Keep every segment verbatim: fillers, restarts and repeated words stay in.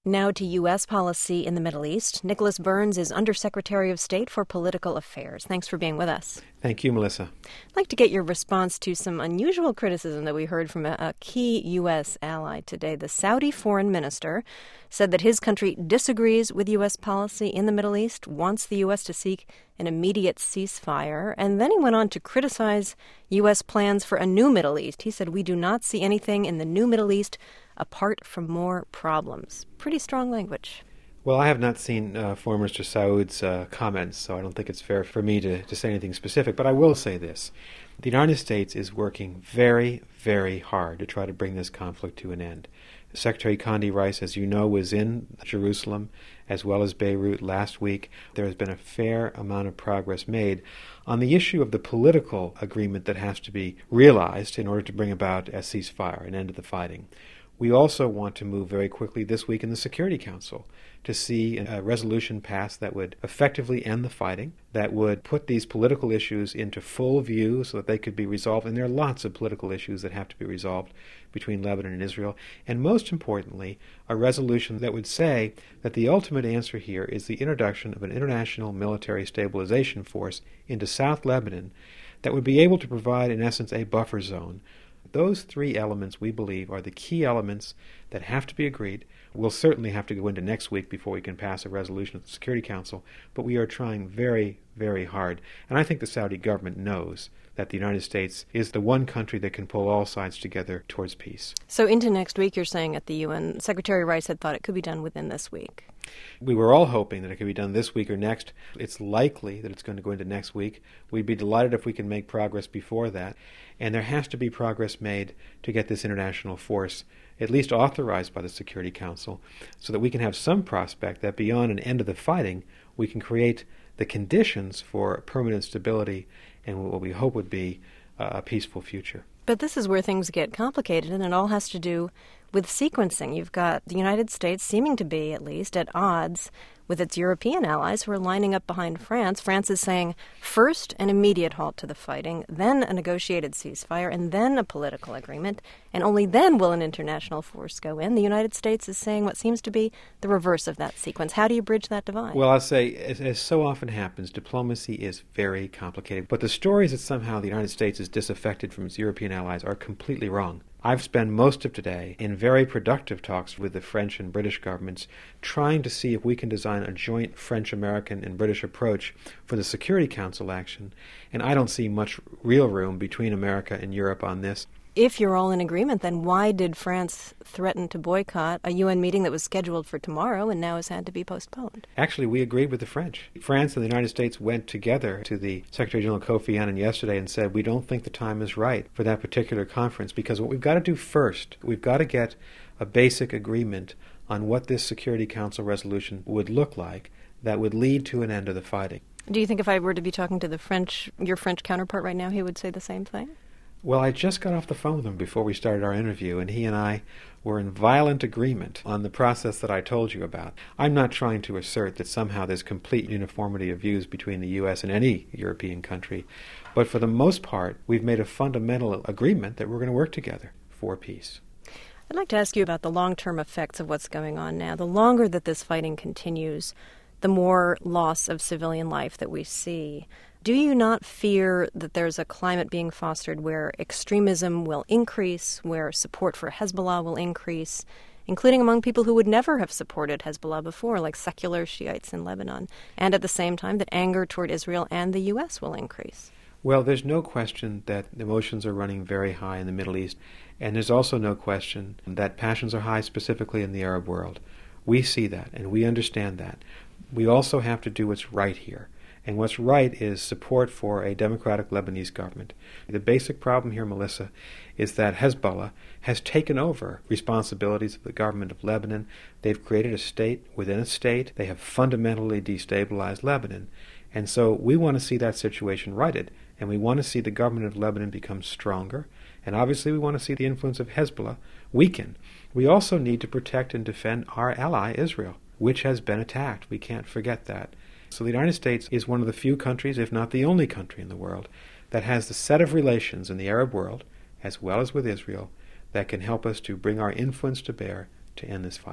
Now to U S policy in the Middle East. Nicholas Burns is Undersecretary of State for Political Affairs. Thanks for being with us. Thank you, Melissa. I'd like to get your response to some unusual criticism that we heard from a, a key U S ally today. The Saudi foreign minister said that his country disagrees with U S policy in the Middle East, wants the U S to seek an immediate ceasefire, and then he went on to criticize U S plans for a new Middle East. He said, "We do not see anything in the new Middle East apart from more problems." Pretty strong language. Well, I have not seen uh, former Minister Saud's uh, comments, so I don't think it's fair for me to, to say anything specific. But I will say this. The United States is working very, very hard to try to bring this conflict to an end. Secretary Condi Rice, as you know, was in Jerusalem as well as Beirut last week. There has been a fair amount of progress made on the issue of the political agreement that has to be realized in order to bring about a ceasefire, an end to the fighting. We also want to move very quickly this week in the Security Council to see a resolution passed that would effectively end the fighting, that would put these political issues into full view so that they could be resolved. And there are lots of political issues that have to be resolved between Lebanon and Israel. And most importantly, a resolution that would say that the ultimate answer here is the introduction of an international military stabilization force into South Lebanon that would be able to provide, in essence, a buffer zone. Those three elements, we believe, are the key elements that have to be agreed. We'll certainly have to go into next week before we can pass a resolution at the Security Council, but we are trying very, very hard. And I think the Saudi government knows that the United States is the one country that can pull all sides together towards peace. So into next week, you're saying at the U N, Secretary Rice had thought it could be done within this week. We were all hoping that it could be done this week or next. It's likely that it's going to go into next week. We'd be delighted if we can make progress before that. And there has to be progress made to get this international force at least authorized by the Security Council so that we can have some prospect that beyond an end of the fighting, we can create the conditions for permanent stability and what we hope would be a peaceful future. But this is where things get complicated, and it all has to do with sequencing. You've got the United States seeming to be, at least, at odds with its European allies who are lining up behind France. France is saying first an immediate halt to the fighting, then a negotiated ceasefire, and then a political agreement, and only then will an international force go in. The United States is saying what seems to be the reverse of that sequence. How do you bridge that divide? Well, I'll say, as, as so often happens, diplomacy is very complicated. But the stories that somehow the United States is disaffected from its European allies are completely wrong. I've spent most of today in very productive talks with the French and British governments trying to see if we can design a joint French-American and British approach for the Security Council action, and I don't see much real room between America and Europe on this. If you're all in agreement, then why did France threaten to boycott a U N meeting that was scheduled for tomorrow and now has had to be postponed? Actually, we agreed with the French. France and the United States went together to the Secretary General Kofi Annan yesterday and said, we don't think the time is right for that particular conference because what we've got to do first, we've got to get a basic agreement on what this Security Council resolution would look like that would lead to an end to the fighting. Do you think if I were to be talking to the French, your French counterpart right now, he would say the same thing? Well, I just got off the phone with him before we started our interview, and he and I were in violent agreement on the process that I told you about. I'm not trying to assert that somehow there's complete uniformity of views between the U S and any European country, but for the most part, we've made a fundamental agreement that we're going to work together for peace. I'd like to ask you about the long-term effects of what's going on now. The longer that this fighting continues, the more loss of civilian life that we see. Do you not fear that there's a climate being fostered where extremism will increase, where support for Hezbollah will increase, including among people who would never have supported Hezbollah before, like secular Shiites in Lebanon, and at the same time that anger toward Israel and the U S will increase? Well, there's no question that emotions are running very high in the Middle East, and there's also no question that passions are high specifically in the Arab world. We see that, and we understand that. We also have to do what's right here. And what's right is support for a democratic Lebanese government. The basic problem here, Melissa, is that Hezbollah has taken over responsibilities of the government of Lebanon. They've created a state within a state. They have fundamentally destabilized Lebanon. And so we want to see that situation righted, and we want to see the government of Lebanon become stronger. And obviously we want to see the influence of Hezbollah weaken. We also need to protect and defend our ally, Israel, which has been attacked. We can't forget that. So the United States is one of the few countries, if not the only country in the world, that has the set of relations in the Arab world, as well as with Israel, that can help us to bring our influence to bear to end this fighting.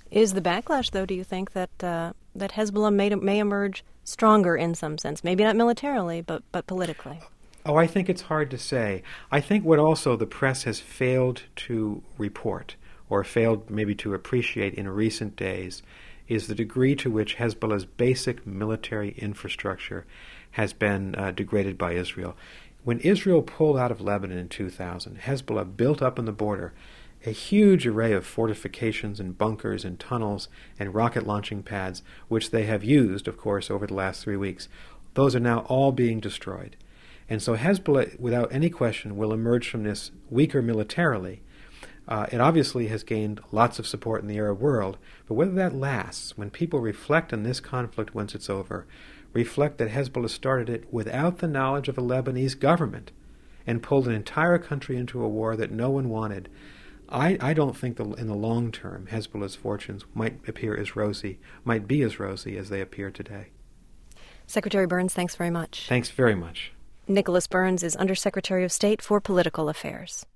Is the backlash, though, do you think that uh, that Hezbollah may, may emerge stronger in some sense? Maybe not militarily, but, but politically. Oh, I think it's hard to say. I think what also the press has failed to report, or failed maybe to appreciate in recent days, is the degree to which Hezbollah's basic military infrastructure has been uh, degraded by Israel. When Israel pulled out of Lebanon in two thousand, Hezbollah built up on the border a huge array of fortifications and bunkers and tunnels and rocket launching pads, which they have used, of course, over the last three weeks. Those are now all being destroyed. And so Hezbollah, without any question, will emerge from this weaker militarily. Uh, it obviously has gained lots of support in the Arab world, but whether that lasts, when people reflect on this conflict once it's over, reflect that Hezbollah started it without the knowledge of the Lebanese government and pulled an entire country into a war that no one wanted, I, I don't think that in the long term Hezbollah's fortunes might appear as rosy, might be as rosy as they appear today. Secretary Burns, thanks very much. Thanks very much. Nicholas Burns is Undersecretary of State for Political Affairs.